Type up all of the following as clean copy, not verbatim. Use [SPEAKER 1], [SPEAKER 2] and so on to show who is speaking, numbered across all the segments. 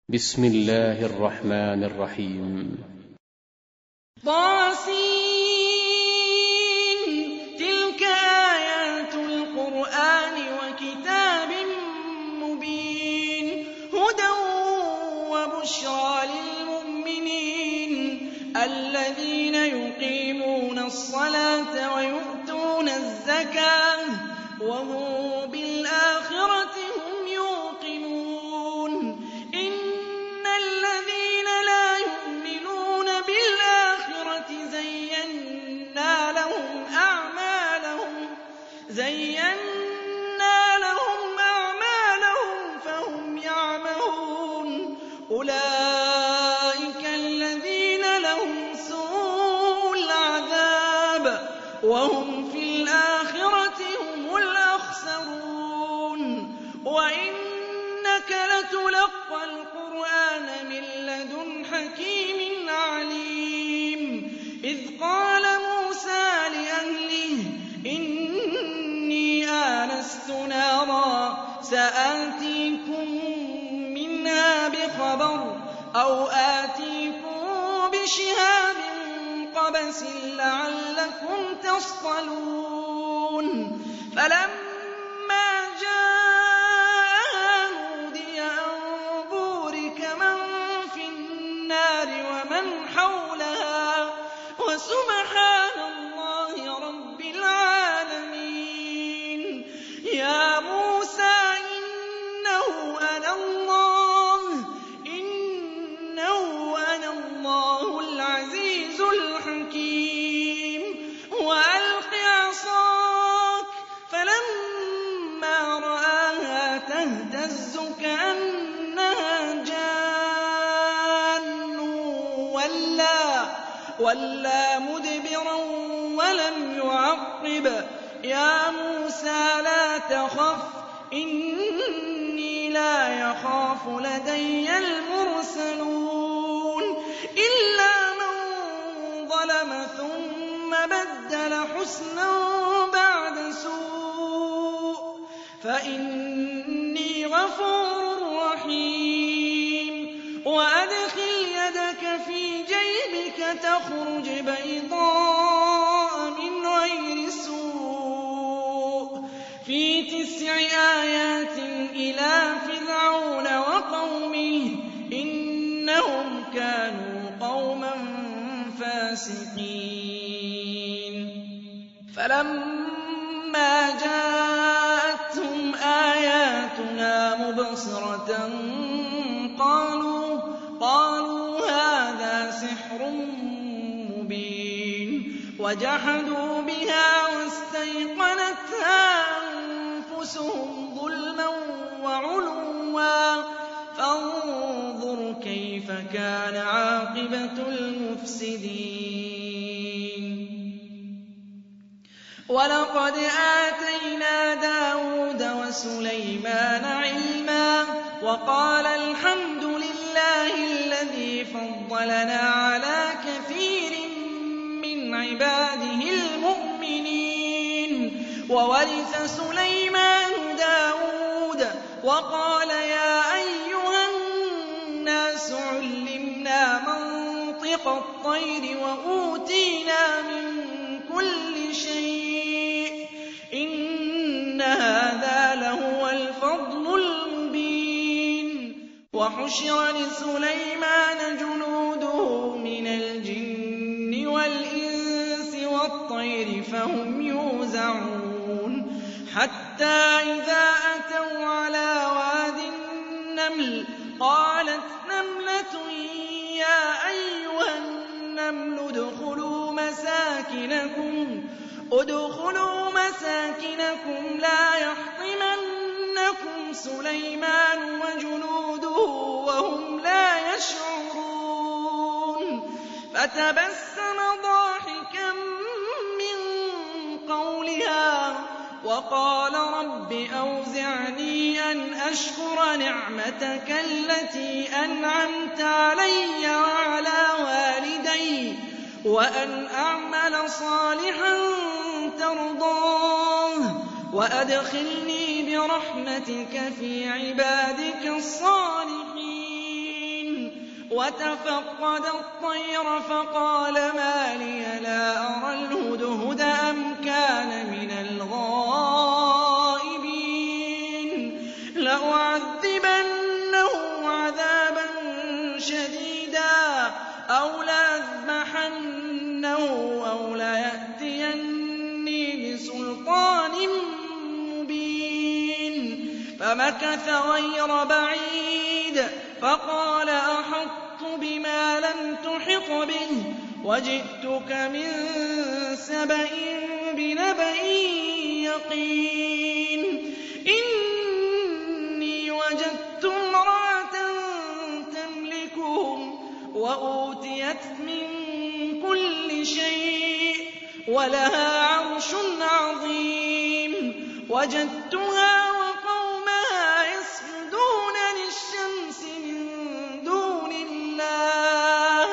[SPEAKER 1] بسم الله الرحمن الرحيم.
[SPEAKER 2] طاسين. تلك آيات القرآن وكتاب مبين هدى وبشرى للمؤمنين الذين يقيمون الصلاة ويؤتون الزكاة وهم بالآخرة هم يوقنون. إن الذين لا يؤمنون بالآخرة زينا لهم أعمالهم فهم يعمهون. أولئك الذين لهم سوء العذاب وهم في الآخرة هم الأخسرون. وإنك لتلقى القرآن من لدن حكيم عليم. إذ قال موسى لأهله إني آنست نارا سآتيكم منها بخبر أو آتيكم بشهاب قبس لعلكم تصطلون. فلما جاءها نودي أن بورك من في النار ومن حولها وسبحان الله رب العالمين. يا موسى إنه أنا الله العزيز الحكيم. وألق عصاك فلما رآها تهتز كأنها جان ولا مدبرا ولم يعقب. يا موسى لا تخف إني لا يخاف لدي المرسلون. إلا من ظلم ثم بدل حسنا بعد سوء فإني غفور رحيم. وأدخل يدك في جيبك تخرج بيضاء من غير سوء في 9 آيات إلى فرعون وقومه إنهم كانوا قوما فاسقين. فلما جاءتهم آياتنا مبصرة قالوا هذا سحر مبين. وجحدوا بها واستيقنتها أنفسهم ظلما وعلوا فانظر كيف كان عاقبة المفسدين. ولقد آتينا داود وسليمان علما وقال الحمد لله الذي فضلنا على كثير من عباده المؤمنين. وورث سليمان داود وقال يا أيها الناس علمنا منطق الطير وأوتينا من كل شيء إن هذا لهو الفضل المبين. وحشر لسليمان جنوده من الجن والإنس والطير فهم يوزعون. حتى إذا أتوا على واد النمل قالت نملة يا أيها النمل ادخلوا مساكنكم لا يحطمنكم سليمان وجنوده وهم لا يشعرون. فتبسم ضاحكا من قولها وقال رب أوزعني أن أشكر نعمتك التي أنعمت علي وعلى والدي وأن أعمل صالحا ترضاه وأدخلني برحمتك في عبادك الصالحين. وتفقد الطير فقال ما لي لا أرى الهدهد أم كان من الغائبين لأعذبنه عذابا شديدا أو لأذبحنه أو ليأتيني بسلطان مبين فمكث غير بعيد فقال أحطت بما لم تحط به وجئتك من سبأ بنبأ يقين إني وجدت امرأة تملكهم وأوتيت من كل شيء ولها عرش عظيم وجدتها وقومها يسجدون للشمس من دون الله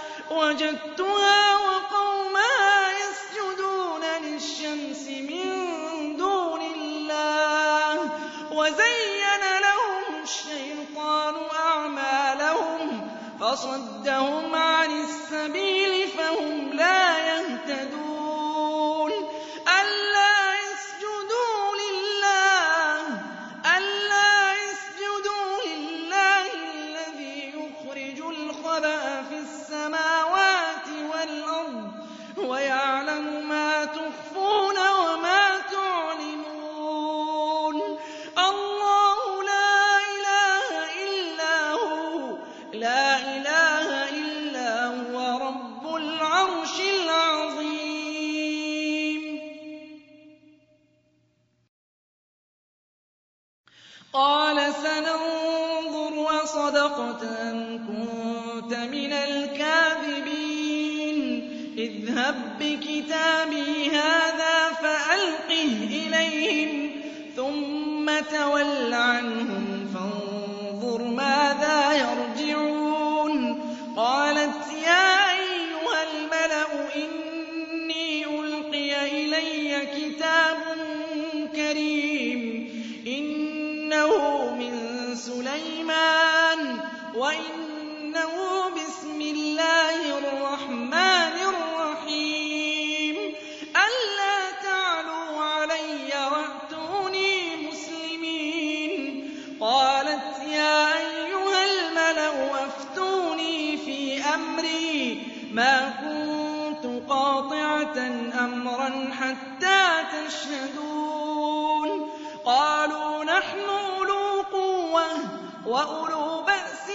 [SPEAKER 2] وزين لهم الشيطان أعمالهم فصدهم عن السبيل فهم لا يهتدون ألا يسجدوا لله الذي يخرج الخبأ في السماوات والأرض ويعلم ما تخفون وما تعلنون الله لا إله إلا هو رب العرش العظيم قال سننظر أصدقت أم كنت من الكاذبين اذهب بكتابي هذا فألقه إليهم ثم تول عنهم فانظر ماذا يرجعون قالت يا أيها الملأ إني ألقي إلي كتاب كريم إنه من سليمان وإنه بسم الله الرحمن الرحيم ألا تعلوا علي وأتوني مسلمين قالت يا أيها الملأ أفتوني في أمري ما كنت قاطعة أمرا حتى تشهدون قالوا نحن أولو قوة وأولو بأس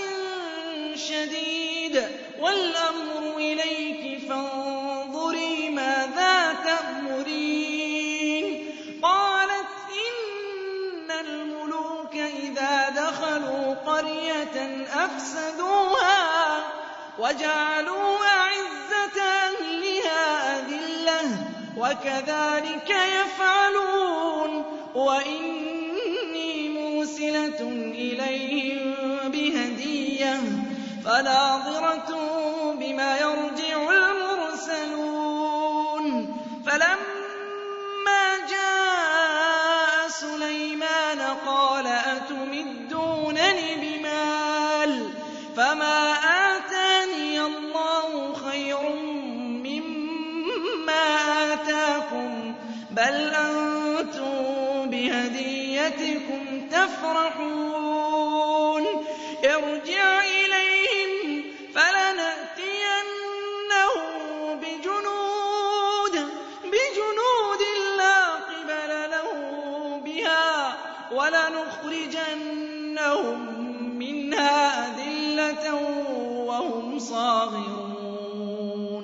[SPEAKER 2] شديد والأمر إليك فانظري ماذا تأمرين قالت إن الملوك إذا دخلوا قرية أفسدوها وجعلوا أعزة أهلها أذلة وكذلك يفعلون وإني مرسلة إليهم بهدية فناظرة بما يرجع المرسلون فلما جاء سليمان قال أتمدونني بمال فما آتاني الله خير مما آتاكم بل أنتم بهديتكم تفرحون ارجع إليهم فلنأتينهم بجنود لا قبل لهم بها ولنخرجنهم منها أذلة وهم صاغرون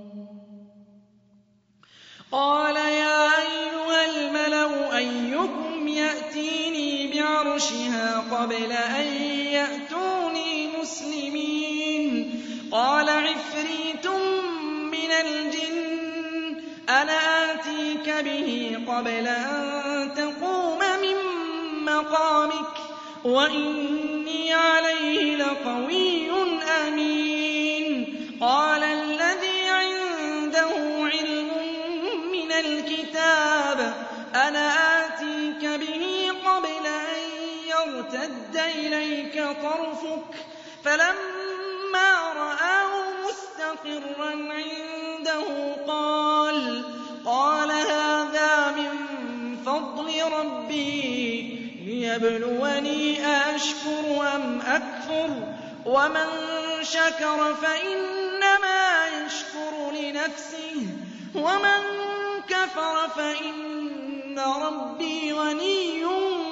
[SPEAKER 2] قال يا أيها الملأ أيكم يأتيني بعرشها قبل أن يأتوني مسلمين قال عفريت من الجن أنا آتيك به قبل أن تقوم من مقامك وإني عليه لقوي أمين قال الذي عنده علم من الكتاب أنا آتيك به قبل أن يرتد إليك طرفك فلما مُسْتَقِرًّا عِندَهُ قَالَ هَٰذَا مِن فَضْلِ رَبِّي لِيَبْلُوَنِي أَأَشْكُرُ أَمْ أَكْفُرُ ۖ وَمَن شَكَرَ فَإِنَّمَا يَشْكُرُ لِنَفْسِهِ وَمَن كَفَرَ فَإِنَّ رَبِّي غَنِيٌّ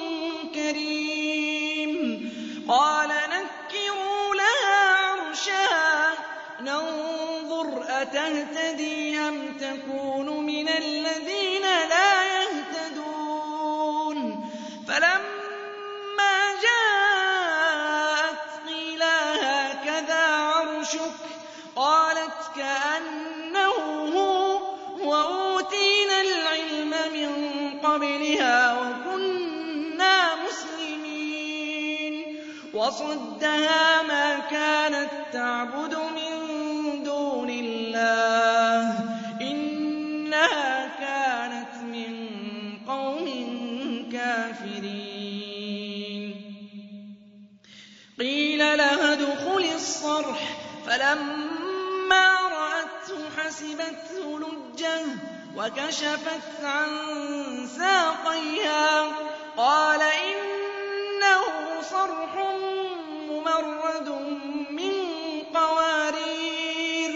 [SPEAKER 2] كَرِيمٌ قَالَ نَكِّرُوا لَهَا عَرْشَهَا نَنظُرْ أَتَهْتَدِي أَمْ تَكُونُ مِنَ الَّذِينَ لَا يَهْتَدُونَ فَلَمَّا جَاءَتْ قِيلَ هَٰكَذَا عَرْشُكِ ۖ قَالَتْ كَأَنَّهُ هُوَ وَأُوتِينَا الْعِلْمَ مِن قَبْلِهَا وَكُنَّا مُسْلِمِينَ وَصَدَّهَا مَا كَانَت تَّعْبُدُ مِن دُونِ اللَّهِ ۖ إِنَّهَا كَانَتْ مِن قَوْمٍ كَافِرِينَ قِيلَ لَهَا ادْخُلِي الصَّرْحَ فَلَمَّا رَأَتْهُ حَسِبَتْهُ لُجَّةً وَكَشَفَتْ عَن سَاقَيْهَا قَالَ إِنَّهُ صَرْحٌ مُّمَرَّدٌ مِّن قَوَارِيرَ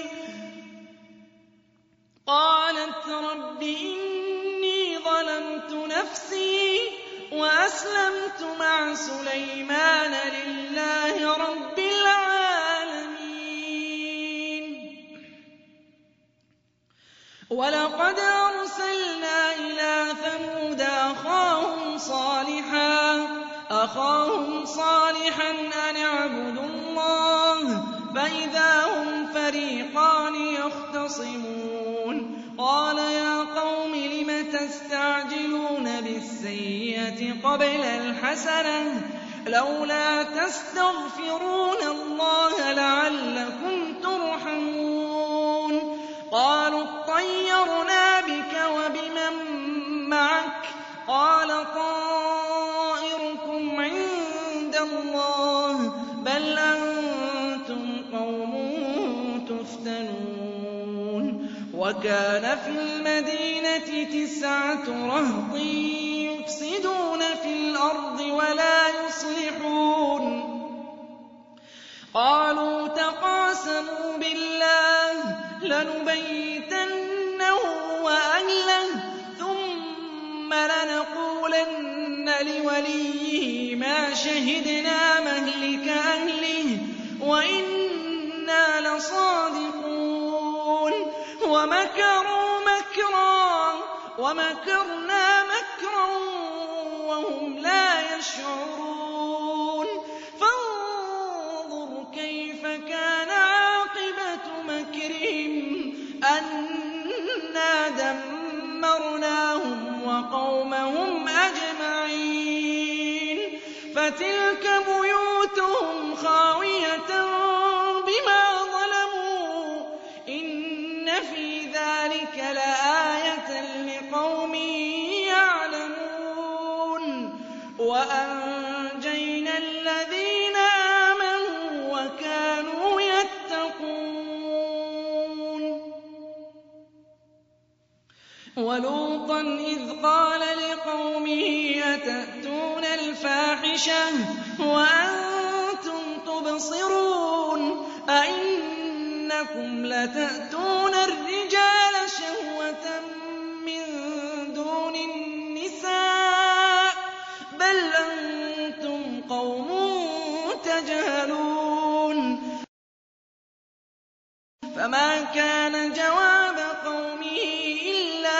[SPEAKER 2] قَالَتْ رَبِّ إِنِّي ظَلَمْتُ نَفْسِي وَأَسْلَمْتُ مَعَ سُلَيْمَانَ لِلَّهِ رَبِّ الْعَالَمِينَ وَلَقَدْ أَرْسَلْنَا إِلَىٰ ثَمُودَ أَخَاهُمْ صَالِحًا أَنِ اعْبُدُوا اللَّهَ فَإِذَا هُمْ فَرِيقَانِ يَخْتَصِمُونَ قَالَ يَا قَوْمِ لِمَ تَسْتَعْجِلُونَ بِالسَّيِّئَةِ قَبْلَ الْحَسَنَةِ ۖ لَوْلَا تَسْتَغْفِرُونَ اللَّهَ لَعَلَّكُمْ تُرْحَمُونَ قَالُوا اطَّيَّرْنَا بِكَ وَبِمَن مَّعَكَ ۚ قَالَ طَائِرُكُمْ عِندَ اللَّهِ ۖ بَلْ أَنتُمْ قَوْمٌ تُفْتَنُونَ وَكَانَ فِي الْمَدِينَةِ 9 رَهْطٍ يُفْسِدُونَ فِي الْأَرْضِ وَلَا يُصْلِحُونَ قَالُوا تَقَاسَمُوا بِاللَّهِ لَنُبَيِّتَنَّهُ وَأَهْلَهُ ثُمَّ لَنَقُولَنَّ لِوَلِيِّهِ مَا شَهِدْنَا مَهْلِكَ أَهْلِهِ وَإِنَّا لَصَادِقُونَ وَمَكَرُوا مَكْرًا وَمَكَرْنَا مَكْرًا وَهُمْ لَا يَشْعُرُونَ فَانظُرْ كَيْفَ كَانَ عَاقِبَةُ مَكْرِهِمْ أَنَّا دَمَّرْنَاهُمْ وَقَوْمَهُمْ أَجْمَعِينَ فَتِلْكَ بُيُوتُهُمْ خَاوِيَةً بِمَا ظَلَمُوا ۗ إِنَّ فِي ذَٰلِكَ لَآيَةً لِّقَوْمٍ يَعْلَمُونَ وَأَنجَيْنَا الَّذِينَ آمَنُوا وَكَانُوا يَتَّقُونَ وَلُوطًا إِذْ قَالَ لِقَوْمِهِ أَتَأْتُونَ الْفَاحِشَةَ وَأَنتُمْ تُبْصِرُونَ أَئِنَّكُمْ لَتَأْتُونَ الرِّجَالَ شَهْوَةً مِّن دُونِ النِّسَاءِ ۚ بَلْ أَنتُمْ قَوْمٌ تَجْهَلُونَ فَمَا كَانَ جَوَابَ قَوْمِهِ إِلَّا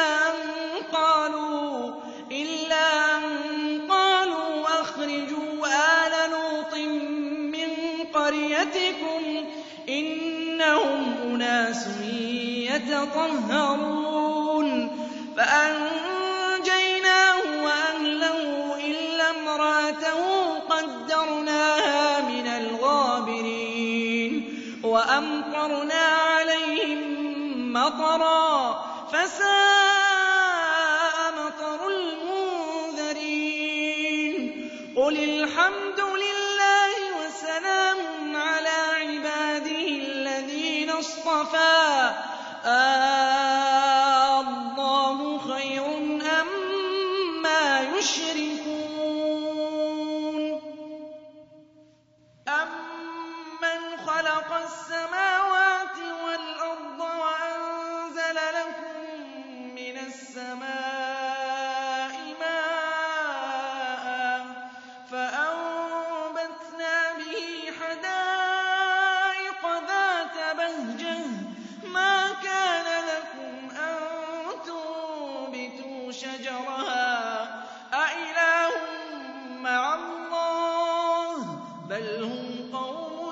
[SPEAKER 2] أَن قَالُوا أَخْرِجُوا آلَ لُوطٍ مِّن قَرْيَتِكُمْ ۖ إِنَّهُمْ أُنَاسٌ يَتَطَهَّرُونَ فَأَنجَيْنَاهُ وَأَهْلَهُ إِلَّا امْرَأَتَهُ قَدَّرْنَاهَا مِنَ الْغَابِرِينَ وَأَمْطَرْنَا عَلَيْهِم مَّطَرًا ۖ فَسَاءَ مَطَرُ الْمُنذَرِينَ قُلِ الْحَمْدُ لِلَّهِ وَسَلَامٌ عَلَىٰ عِبَادِهِ الَّذِينَ اصْطَفَىٰ اللَّهُ خَيْرٌ أَمَّا يُشْرِكُونَ أَمَّنْ خَلَقَ السَّمَاوَاتِ وَالْأَرْضَ وَأَنزَلَ لَكُم مِّنَ السَّمَاءِ مَاءً فَأَنبَتْنَا بِهِ حَدَائِقَ ذَاتَ بَهْجَةٍ مَّا كَانَ لَكُمْ أَن تُنبِتُوا شَجَرَهَا أَإِلَٰهٌ مَّعَ اللَّهِ ۚ بَلْ هُمْ قَوْمٌ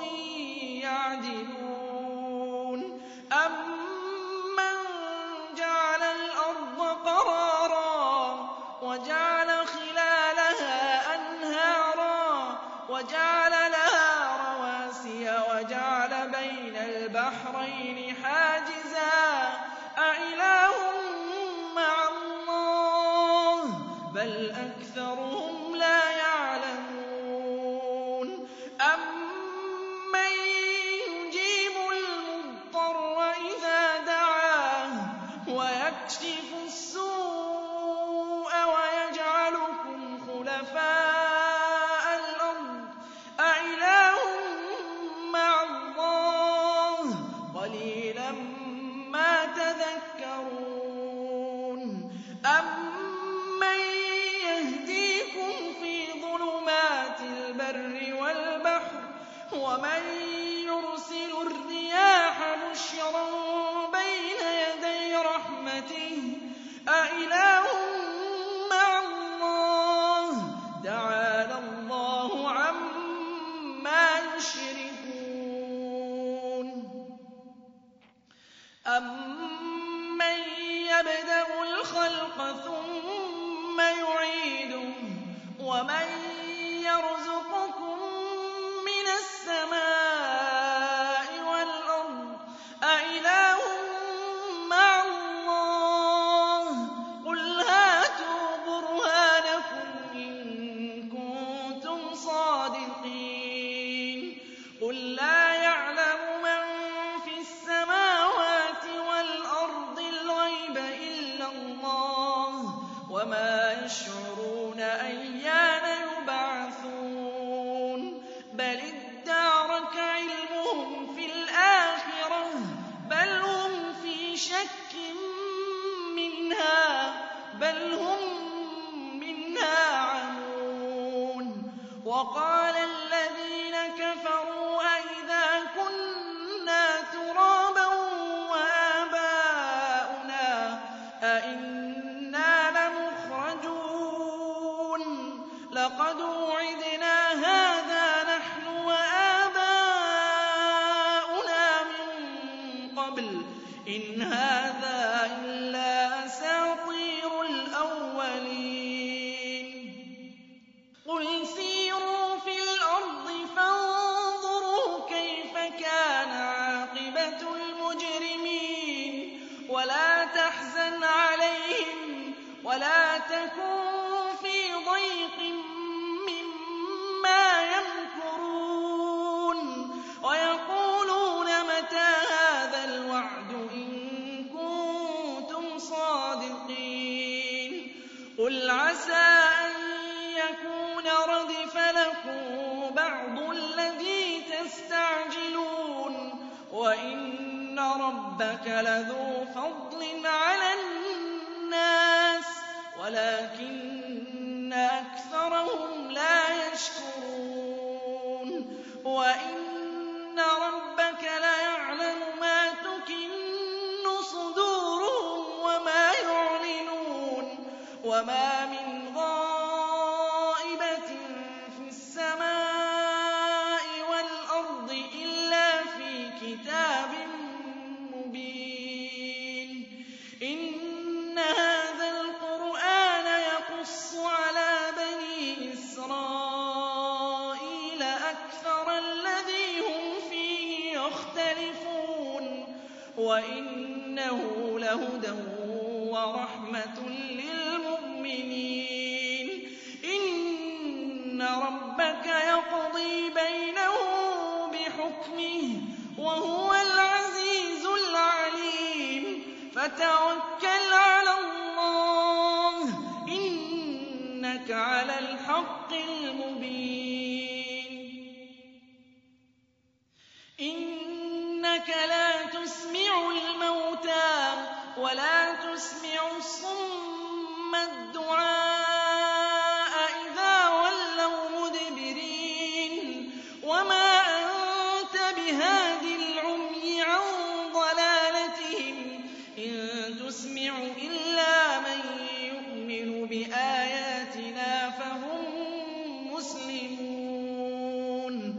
[SPEAKER 2] يَعْدِلُونَ أَمَّن جَعَلَ الْأَرْضَ قَرَارًا وَجَعَلَ خِلَالَهَا أَنْهَارًا وَجَعَلَ لَهَا رَوَاسِيَ وَجَعَلَ بَيْنَ الْبَحْرَيْنِ حَاجِزًا أَإِلَٰهٌ مَّعَ اللَّهِ ۚ بَلْ أَكْثَرُهُمْ لَا يَعْلَمُونَ أَمَّن يُجِيبُ الْمُضْطَرَّ إِذَا دَعَاهُ وَيَكْشِفُ السُّوءَ وَيَجْعَلُكُمْ خُلَفَاءَ الْأَرْضِ أَإِلَٰهٌ مَّعَ اللَّهِ ۚ قَلِيلًا مَّا تَذَكَّرُونَ أَمَّن يَهْدِيكُمْ فِي ظُلُمَاتِ الْبَرِّ وَالْبَحْرِ وَمَن يُرْسِلُ الرِّيَاحَ بُشْرًا بَيْنَ يَدَيْ رَحْمَتِهِ أَإِلَٰهٌ مَّعَ اللَّهِ ۚ تَعَالَى اللَّهُ عَمَّا يُشْرِكُونَ أَمَّن يَبْدَأُ الْخَلْقَ ثُمَّ يُعِيدُهُ وَمَن يَرْزُقُكُم مِّنَ السَّمَاءِ وَالْأَرْضِ أَإِلَٰهٌ مَّعَ اللَّهِ ۚ قُلْ هَاتُوا بُرْهَانَكُمْ إِن كُنتُمْ صَادِقِينَ قُل لَّا يَعْلَمُ مَن فِي السَّمَاوَاتِ وَالْأَرْضِ الْغَيْبَ إِلَّا اللَّهُ وَمَا يَشْعُرُونَ أَيَّانَ يُبْعَثُونَ بَلِ ادَّارَكَ عِلْمُهُمْ فِي الْآخِرَةِ بَلْ هُمْ فِي شَكٍّ مِّنْهَا بَلْ هُم مِّنْهَا عَمُونَ وَقَالَ الَّذِينَ كَفَرُوا أَإِذَا كُنَّا تُرَابًا وَآبَاؤُنَا أَإِنَّا لَمُخْرَجُونَ لَقَدْ وُعِدْنَا هَٰذَا نَحْنُ وَآبَاؤُنَا مِن قَبْلُ إِنْ هَٰذَا إِلَّا أَسَاطِيرُ الْأَوَّلِينَ قُلْ سِيرُوا فِي الْأَرْضِ فَانظُرُوا كَيْفَ كَانَ عَاقِبَةُ الْمُجْرِمِينَ وَلَا تَحْزَنْ عَلَيْهِمْ وَلَا تَكُن فِي ضَيْقٍ مِّمَّا يَمْكُرُونَ وَيَقُولُونَ مَتَىٰ هَٰذَا الْوَعْدُ إِن كُنتُمْ صَادِقِينَ قُلْ عَسَىٰ أَن يَكُونَ رَدِفَ لَكُم بَعْضُ الَّذِي تَسْتَعْجِلُونَ وَإِنَّ رَبَّكَ لَذُو فَضْلٍ عَلَى النَّاسِ وَلَٰكِنَّ أَكْثَرَهُمْ لَا يَشْكُرُونَ وَإِنَّ رَبَّكَ لَيَعْلَمُ مَا تُكِنُّ صُدُورُهُمْ وَمَا يُعْلِنُونَ وَمَا مِنْ غَائِبَةٍ فِي السَّمَاءِ وَالْأَرْضِ إِلَّا فِي كِتَابٍ مُّبِينٍ إِنَّ هَٰذَا الْقُرْآنَ يَقُصُّ عَلَىٰ بَنِي إِسْرَائِيلَ أَكْثَرَ الَّذِي هُمْ فِيهِ يَخْتَلِفُونَ وَإِنَّهُ لَهُدًى وَرَحْمَةٌ لِّلْمُؤْمِنِينَ إِنَّ رَبَّكَ يَقْضِي بَيْنَهُم بِحُكْمِهِ وَهُوَ الْعَزِيزُ فَتَوَكَّلْ عَلَى اللَّهِ ۖ إِنَّكَ عَلَى الْحَقِّ الْمُبِينِ إِنَّكَ لَا تُسْمِعُ الْمَوْتَىٰ وَلَا تُسْمِعُ الصُّمَّ الدُّعَاءَ إِذَا وَلَّوْا مُدْبِرِينَ وَمَا أَنتَ بِهَادِ الْعُمْيِ عَن ضَلَالَتِهِمْ ۖ إِن تُسْمِعُ إِلَّا مَن يُؤْمِنُ بِآيَاتِنَا فَهُم مُّسْلِمُونَ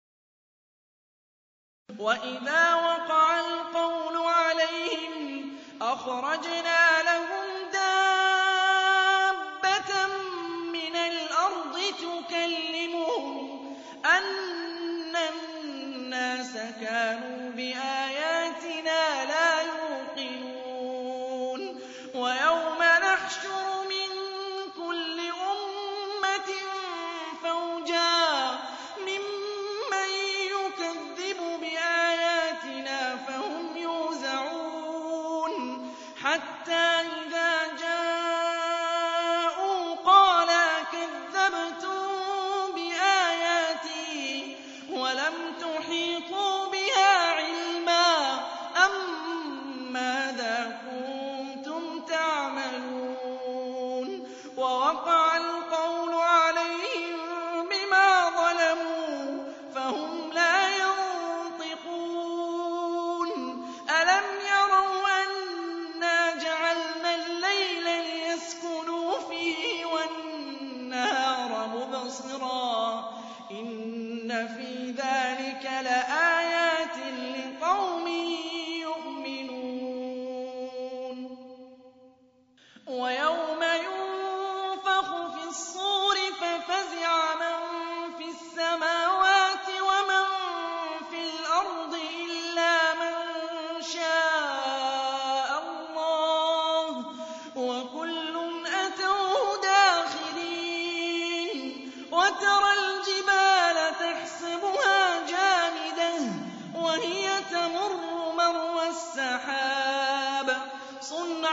[SPEAKER 2] وَإِذَا وَقَعَ الْقَوْلُ عَلَيْهِمْ أَخْرَجْنَا لَهُمْ دَابَّةً مِّنَ الْأَرْضِ تُكَلِّمُهُمْ أَنَّ النَّاسَ كَانُوا بِآيَاتِنَا لَا يُوقِنُونَ وَيَوْمَ نَحْشُرُ مِن كُلِّ أُمَّةٍ فَوْجًا مِّمَّن يُكَذِّبُ بِآيَاتِنَا فَهُمْ يُوزَعُونَ حَتَّىٰ إِذَا جَاءُوا قَالَ أَكَذَّبْتُم بِآيَاتِي وَلَمْ تُحِيطُوا بِهَا عِلْمًا أَمَّاذَا كُنتُمْ تَعْمَلُونَ وَوَقَعَ الْقَوْلُ عَلَيْهِم بِمَا ظَلَمُوا فَهُمْ لَا ينطقون أَلَمْ يَرَوْا أَنَّا جَعَلْنَا اللَّيْلَ لِيَسْكُنُوا فِيهِ وَالنَّهَارَ مُبْصِرًا إِنَّ فِي ذَٰلِكَ لَآيَاتٍ لِّقَوْمٍ يُؤْمِنُونَ وَيَوْمَ يُنفَخُ فِي الصُّورِ فَفَزِعَ مَن فِي السَّمَاوَاتِ وَمَن فِي الْأَرْضِ إِلَّا مَن شَاءَ اللَّهُ وَكُلٌّ أَتَوْهُ دَاخِرِينَ وَتَرَى الْجِبَالَ تَحْسَبُهَا جَامِدَةً وَهِيَ تَمُرُّ مَرَّ السَّحَابِ صُنْعَ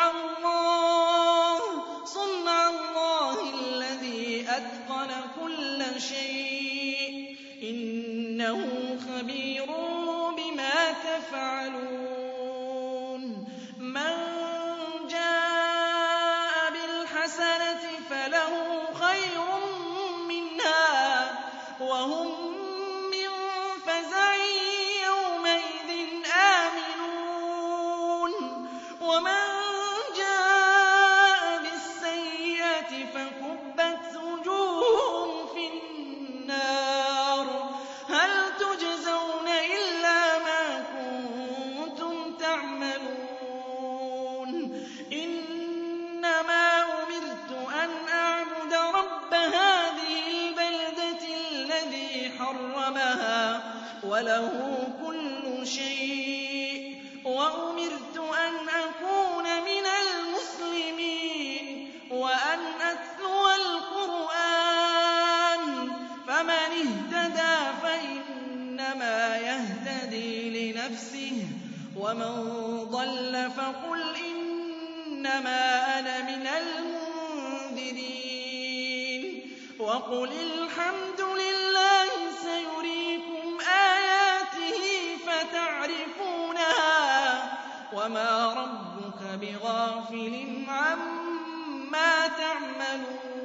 [SPEAKER 2] اللَّهِ الَّذِي أَتْقَنَ كُلَّ شَيْءٍ ۚ إِنَّهُ خَبِيرٌ بِمَا تَفْعَلُونَ مَن جَاءَ بِالْحَسَنَةِ فَلَهُ خَيْرٌ مِّنْهَا وَهُم مِّن فَزَعٍ يَوْمَئِذٍ آمِنُونَ وَمَن جَاءَ بِالسَّيِّئَةِ فَكُبَّتْ وُجُوهُهُمْ فِي النَّارِ هَلْ تُجْزَوْنَ إِلَّا مَا كُنتُمْ تَعْمَلُونَ إِنَّمَا أُمِرْتُ أَنْ أَعْبُدَ رَبَّ هَٰذِهِ الْبَلْدَةِ الَّذِي حَرَّمَهَا وَلَهُ كُلُّ شَيْءٍ وَأُمِرْتُ أَنْ أَكُونَ مِنَ الْمُسْلِمِينَ وَأَنْ أَتْلُوَ الْقُرْآنَ فَمَنِ اهْتَدَىٰ فَإِنَّمَا يَهْتَدِي لِنَفْسِهِ وَمَن ضَلَّ فَقُلْ إِنَّمَا أَنَا مِنَ الْمُنذِرِينَ وَقُلِ الْحَمْدُ لِلَّهِ سَيُرِيكُمْ آيَاتِهِ فَتَعْرِفُونَهَا وَمَا رَبُّكَ بِغَافِلٍ عَمَّا تَعْمَلُونَ